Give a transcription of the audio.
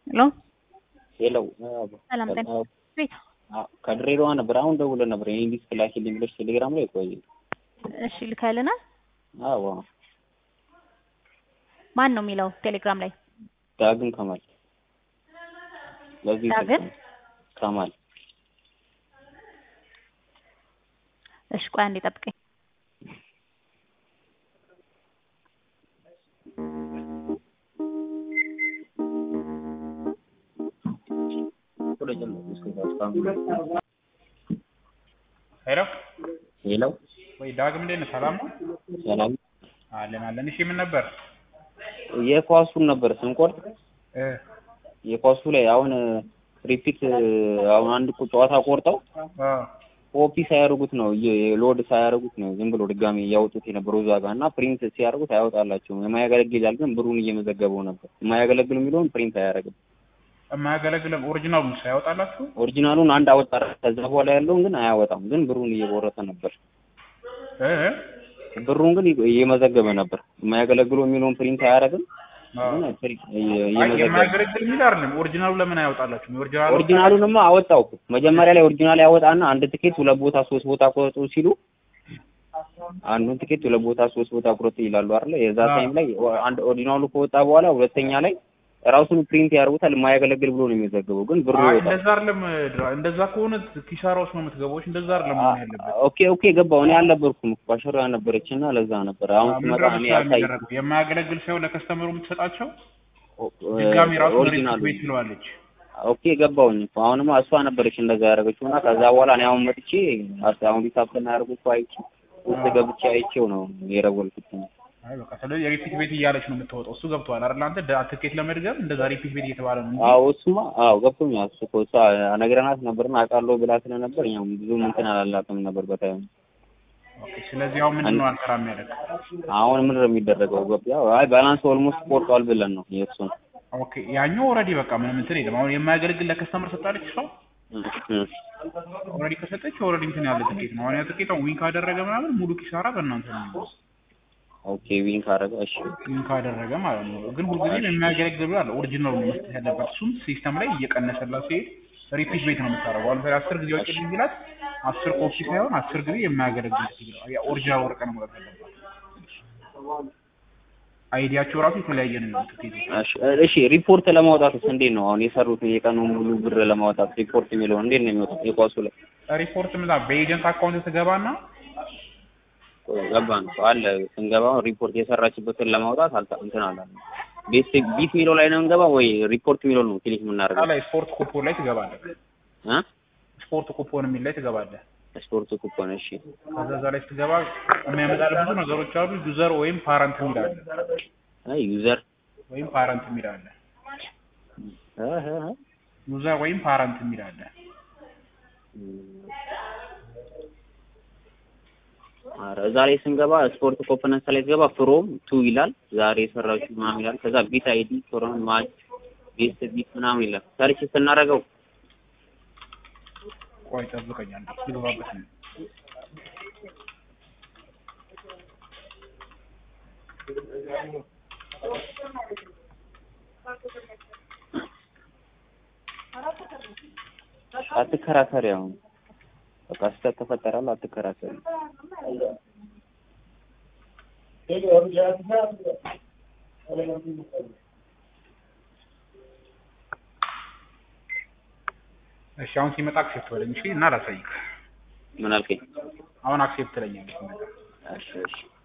ሄሎ ሄሎ ሰላም ጤና ቤት ከድሬዳዋ ነበር። አሁን ደውለን ነበር የኢንግሊዝ ክላስ ብለሽ ቴሌግራም ላይ ቆይ። እሺ ልከልናል። አዎ ማን ነው የሚለው ቴሌግራም ላይ? ዳግም ከማል። ለዚህ ዳግም ከማል። እሺ ቆይ አንዴ ጠብቀኝ። ሄሎ ሄሎ ወይ ዳግም እንዴት ነህ? ሰላም ነው? ሰላም አለን። እሺ ምን ነበር? የኳሱን ነበር ስንቆርጥ የኳሱ ላይ አሁን ሪፒት አሁን አንድ ጨዋታ ቆርጠው ኮፒ ሳያደርጉት ነው ሎድ ሳያደርጉት ነው ዝም ብሎ ድጋሚ ያወጡት የነበረው እዛ ጋር እና ፕሪንት ሲያደርጉት አያወጣላቸውም። የማያገለግል ግን ብሩን እየመዘገበው ነበር። የማያገለግል የሚለውን ፕሪንት አያደርግም። የማያገለግለው ኦሪጂናሉን ሳያወጣላችሁ? ኦሪጂናሉን አንድ አወጣ። ከዛ በኋላ ያለውን ግን አያወጣም። ግን ብሩን እየቆረጠ ነበር። ብሩን ግን እየመዘገበ ነበር። የማያገለግለው የሚለውን ፕሪንት አያደርግም። የማያገለግል የሚል አይደለም። ኦሪጂናሉ ለምን አያወጣላችሁም? ኦሪጂናሉንማ አወጣው። መጀመሪያ ላይ ኦሪጂናል ያወጣና አንድ ትኬት ሁለት ቦታ ሶስት ቦታ ቆርጡ ሲሉ አንዱን ትኬት ሁለት ቦታ ሶስት ቦታ ቆርጡ ይላሉ አይደል? የዛ ታይም ላይ አንድ ኦሪጂናሉ ከወጣ በኋላ ሁለተኛ ላይ ራሱን ፕሪንት ያደርጉታል። የማያገለግል ብሎ ነው የሚዘገበው። ግን ብሩ ይወጣል። እንደዛ አይደለም። እንደዛ ከሆነ ኪሳራ ውስጥ ነው የምትገባው። እንደዛ አይደለም መሆን ያለበት። ኦኬ ገባው። እኔ አልነበርኩም እኮ አሽራ ነበረችና ለዛ ነበር። አሁን ስመጣ እኔ ያሳይ የማያገለግል ሰው ለከስተመሩ የምትሰጣቸው ድጋሚ ራሱ ሪፒት ቤት ትለዋለች። ኦኬ ገባውኝ። አሁንማ እሷ ነበረች እንደዛ ያደረገችውና ከዛ በኋላ እኔ አሁን መጥቼ አሁን ሊታፈና ያደርጉት አይቼ ውስጥ ገብቼ አይቼው ነው የረወልኩት። አይ በቃ ስለዚህ ሪፒት ቤት እያለች ነው የምትወጣው። እሱ ገብቷል አይደል? አንተ ትኬት ለመድገም እንደዛ ሪፒት ቤት እየተባለ ነው እንጂ። አዎ እሱማ ገብቶኛል። እሱ እኮ እሷ ነግረናት ነበርና አውቃለሁ ብላ ስለነበር እኛም ብዙም እንትን አላላቅም ነበር በታይም። ኦኬ ስለዚህ አሁን ምንድን ነው አንተራ የሚያደርግ? አሁን ምንድን ነው የሚደረገው? ያው አይ ባላንስ ኦልሞስት ቆርጧል ብለን ነው የእሱን። ኦኬ ያኛው ኦልሬዲ በቃ ምንም እንትን የለም። አሁን የማያገለግል ለከስተመር ሰጣለች ሰው ኦልሬዲ ከሰጠች ኦልሬዲ እንትን ያለ ትኬት ነው። አሁን ያ ትኬት ዊን ካደረገ ምናምን ሙሉ ኪሳራ በእናንተ ነው የሚወስድ። ኦኬ ዊን ካደረገ እሺ ዊን ካደረገ ማለት ነው። ግን ሁልጊዜ የሚያገለግል አለ ኦሪጂናል ነው መስጠት ያለበት። እሱም ሲስተም ላይ እየቀነሰላት ሲሄድ ሪፒት ቤት ነው የምታደርገው። አሁን 10 ጊዜ ወጪ ቢላት 10 ኮፒ ሳይሆን 10 ጊዜ የማያገለግል ነው። ያ ኦሪጂናል ወርቅ ነው ማለት ያለበት። አይዲያቸው ራሱ የተለያየ ነው ትኬት። እሺ ሪፖርት ለማውጣትስ እንዴት ነው አሁን የሰሩት የቀኑን ሙሉ ብር ለማውጣት ሪፖርት የሚለው እንዴት ነው የሚወጣው? የኳሱ ላይ ሪፖርት በኤጀንት አካውንት ትገባና ገባን አለ ስንገባው ሪፖርት የሰራችበትን ለማውጣት እንትን አለ። ቢት ሚለው ላይ ነው እንገባ ወይ ሪፖርት ሚለው ነው ክሊክ የምናደርገው? ላይ ስፖርት ኩፖን ላይ ትገባለህ። ስፖርት ኩፖን የሚል ላይ ትገባለህ። ስፖርት ኩፖን እሺ። ከዛ ላይ ስትገባ የሚያመጣልህ ብዙ ነገሮች አሉ። ዩዘር ወይም ፓረንት የሚል አለ። ዩዘር ወይም ፓረንት የሚል አለ። ዩዘር ወይም ፓረንት የሚል አለ። እዛ ላይ ስንገባ ስፖርት ኮምፖነንት ላይ ስንገባ ፍሮም ቱ ይላል። ዛሬ የሰራችው ምናምን ይላል። ከዛ ቢት አይዲ ፍሮም ማች ቢት ምናምን ይላል። ሰርች ስናደርገው ቆይ ጠብቀኝ አንዴ ልገባበት ነው። አትከራከሪ አሁን በቃ ስህተት ተፈጠራል። አትከራከሪ። እሺ አሁን ሲመጣ አክሴፕት በለኝ እሺ። እና ላሳይክ። ምን አልከኝ? አሁን አክሴፕት ለኝ። እሺ